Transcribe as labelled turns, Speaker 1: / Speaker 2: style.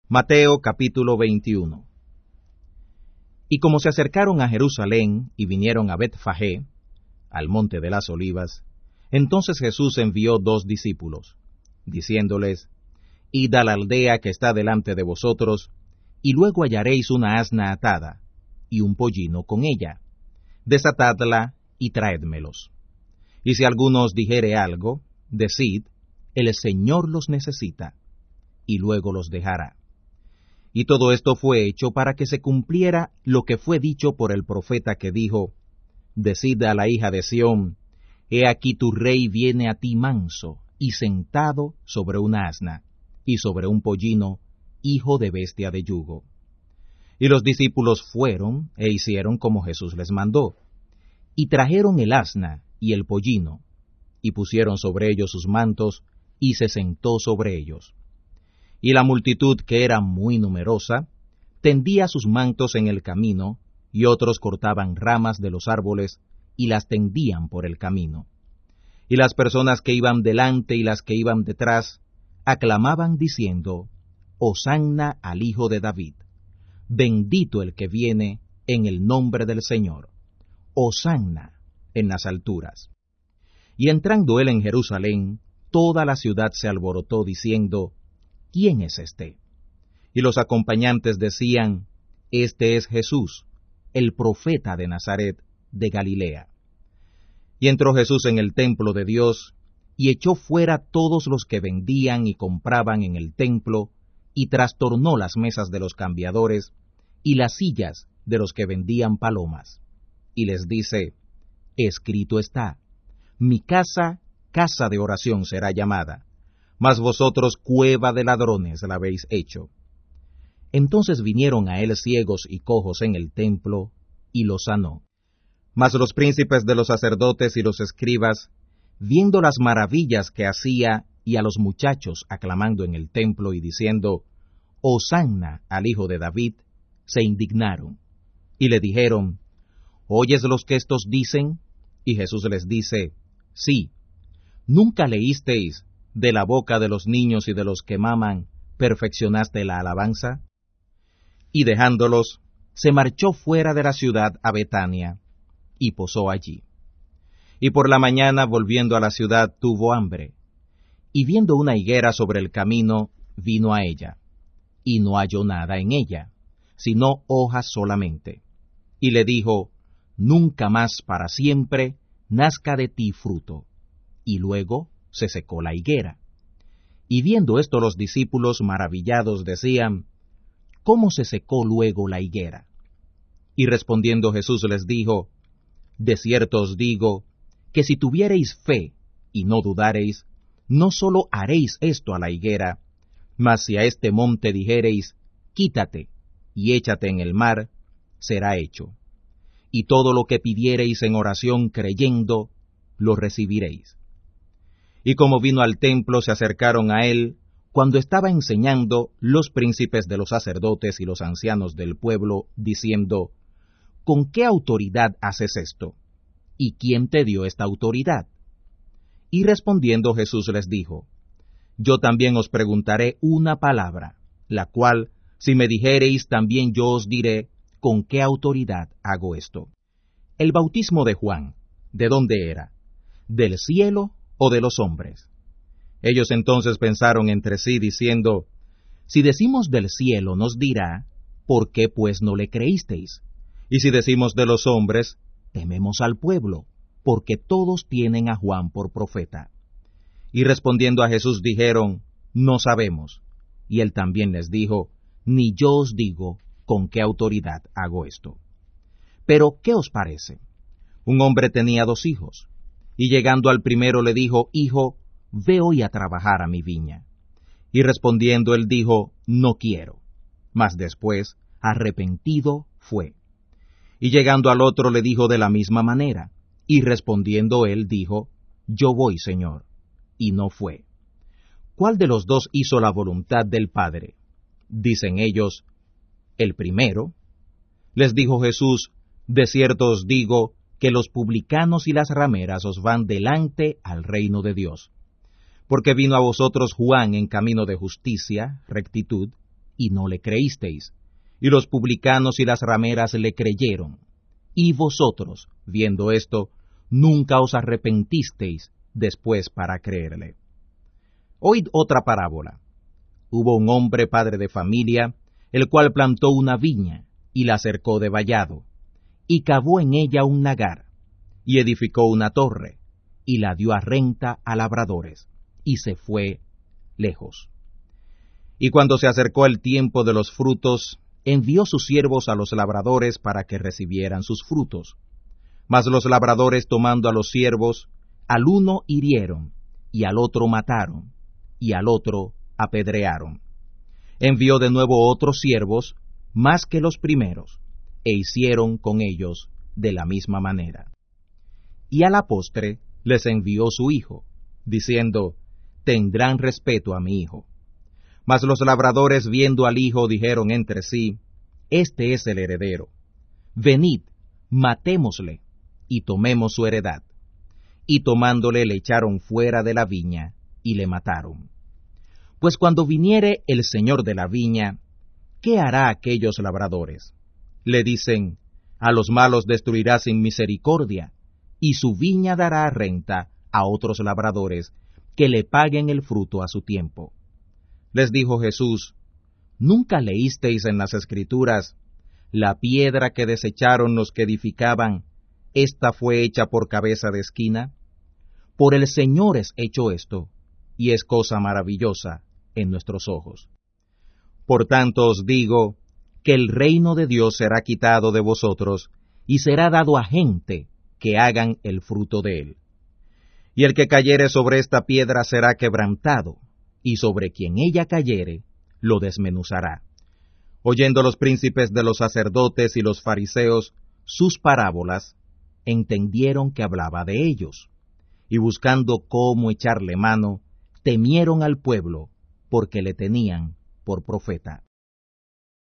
Speaker 1: Mateo capítulo 21. Y como se acercaron a Jerusalén y vinieron a Betfagé, al monte de las Olivas, entonces Jesús envió 2 discípulos, diciéndoles: Id a la aldea que está delante de vosotros, y luego hallaréis una asna atada, y un pollino con ella. Desatadla y traédmelos. Y si alguno os dijere algo, decid: el Señor los necesita, y luego los dejará. Y todo esto fue hecho para que se cumpliera lo que fue dicho por el profeta que dijo: Decid a la hija de Sión: He aquí tu rey viene a ti manso, y sentado sobre una asna, y sobre un pollino, hijo de bestia de yugo. Y los discípulos fueron e hicieron como Jesús les mandó, y trajeron el asna y el pollino, y pusieron sobre ellos sus mantos, y se sentó sobre ellos. Y la multitud, que era muy numerosa, tendía sus mantos en el camino, y otros cortaban ramas de los árboles, y las tendían por el camino. Y las personas que iban delante y las que iban detrás, aclamaban diciendo: Hosanna al Hijo de David. Bendito el que viene en el nombre del Señor. Hosanna en las alturas. Y entrando él en Jerusalén, toda la ciudad se alborotó diciendo: ¿Quién es este? Y los acompañantes decían: Este es Jesús, el profeta de Nazaret de Galilea. Y entró Jesús en el templo de Dios, y echó fuera todos los que vendían y compraban en el templo, y trastornó las mesas de los cambiadores, y las sillas de los que vendían palomas. Y les dice: Escrito está: Mi casa, casa de oración será llamada, mas vosotros cueva de ladrones la habéis hecho. Entonces vinieron a él ciegos y cojos en el templo, y los sanó. Mas los príncipes de los sacerdotes y los escribas, viendo las maravillas que hacía, y a los muchachos aclamando en el templo y diciendo: Hosanna al Hijo de David, se indignaron, y le dijeron: ¿Oyes los que estos dicen? Y Jesús les dice: Sí. ¿Nunca leísteis: de la boca de los niños y de los que maman, perfeccionaste la alabanza? Y dejándolos, se marchó fuera de la ciudad a Betania, y posó allí. Y por la mañana, volviendo a la ciudad, tuvo hambre, y viendo una higuera sobre el camino, vino a ella, y no halló nada en ella, sino hojas solamente. Y le dijo: Nunca más para siempre nazca de ti fruto. Y luego se secó la higuera. Y viendo esto los discípulos maravillados decían: ¿Cómo se secó luego la higuera? Y respondiendo Jesús les dijo: De cierto os digo, que si tuviereis fe, y no dudareis, no sólo haréis esto a la higuera, mas si a este monte dijereis: Quítate, y échate en el mar, será hecho. Y todo lo que pidiereis en oración creyendo, lo recibiréis. Y como vino al templo, se acercaron a él, cuando estaba enseñando, los príncipes de los sacerdotes y los ancianos del pueblo, diciendo: ¿Con qué autoridad haces esto? ¿Y quién te dio esta autoridad? Y respondiendo Jesús les dijo: Yo también os preguntaré una palabra, la cual, si me dijereis, también yo os diré con qué autoridad hago esto. El bautismo de Juan, ¿de dónde era? ¿Del cielo o de los hombres? Ellos entonces pensaron entre sí, diciendo: Si decimos del cielo, nos dirá: ¿por qué pues no le creísteis? Y si decimos de los hombres, tememos al pueblo, porque todos tienen a Juan por profeta. Y respondiendo a Jesús dijeron: No sabemos. Y él también les dijo: Ni yo os digo con qué autoridad hago esto. Pero, ¿qué os parece? Un hombre tenía 2 hijos, y llegando al primero le dijo: Hijo, ve hoy a trabajar a mi viña. Y respondiendo él dijo: No quiero. Mas después, arrepentido, fue. Y llegando al otro le dijo de la misma manera, y respondiendo él dijo: Yo voy, Señor. Y no fue. ¿Cuál de los 2 hizo la voluntad del Padre? Dicen ellos: El primero. Les dijo Jesús: De cierto os digo, que los publicanos y las rameras os van delante al reino de Dios. Porque vino a vosotros Juan en camino de justicia, rectitud, y no le creísteis, y los publicanos y las rameras le creyeron. Y vosotros, viendo esto, nunca os arrepentisteis después para creerle. Oíd otra parábola. Hubo un hombre padre de familia, el cual plantó una viña, y la cercó de vallado, y cavó en ella un lagar, y edificó una torre, y la dio a renta a labradores, y se fue lejos. Y cuando se acercó el tiempo de los frutos, envió sus siervos a los labradores para que recibieran sus frutos. Mas los labradores, tomando a los siervos, al uno hirieron, y al otro mataron, y al otro apedrearon. Envió de nuevo otros siervos, más que los primeros, e hicieron con ellos de la misma manera. Y a la postre les envió su hijo, diciendo, tendrán respeto a mi hijo. Mas los labradores, viendo al hijo, dijeron entre sí, este es el heredero. Venid, matémosle, y tomemos su heredad. Y tomándole le echaron fuera de la viña, y le mataron. Pues cuando viniere el señor de la viña, ¿qué hará aquellos labradores? Le dicen, a los malos destruirá sin misericordia, y su viña dará renta a otros labradores, que le paguen el fruto a su tiempo. Les dijo Jesús, ¿nunca leísteis en las Escrituras, la piedra que desecharon los que edificaban, esta fue hecha por cabeza de esquina? Por el Señor es hecho esto, y es cosa maravillosa en nuestros ojos. Por tanto os digo, que el reino de Dios será quitado de vosotros, y será dado a gente que hagan el fruto de él. Y el que cayere sobre esta piedra será quebrantado, y sobre quien ella cayere, lo desmenuzará. Oyendo los príncipes de los sacerdotes y los fariseos sus parábolas, entendieron que hablaba de ellos, y buscando cómo echarle mano, temieron al pueblo, porque le tenían por profeta.